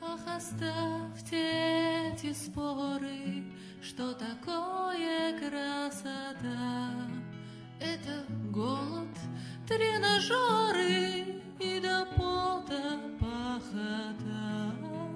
Ах, оставьте эти споры, что такое красота. Это голод, тренажеры и до пота пахота.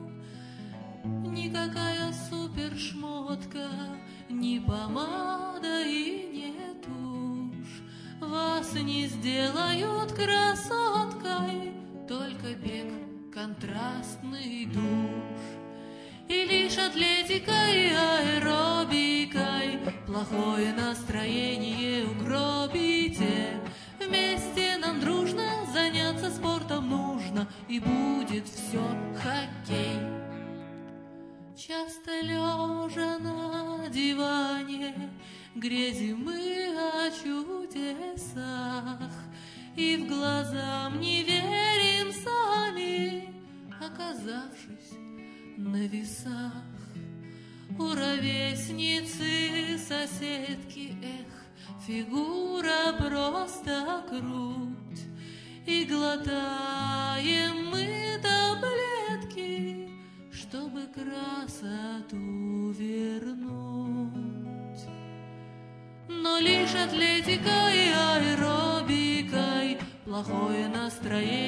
Никакая супершмотка, ни помада и не тушь вас не сделают красоткой, только бег, контрастный душ. И лишь атлетикой и аэробикой плохое настроение угробите. Вместе нам дружно заняться спортом нужно, и будет все хоккей. Часто лежа на диване грезим мы о чудесах, и в глазам не верим сами, оказавшись на весах. У ровесницы соседки, эх, фигура просто круть, и глотаем мы таблетки, чтобы красоту вернуть. Но лишь атлетикой и аэробикой плохое настроение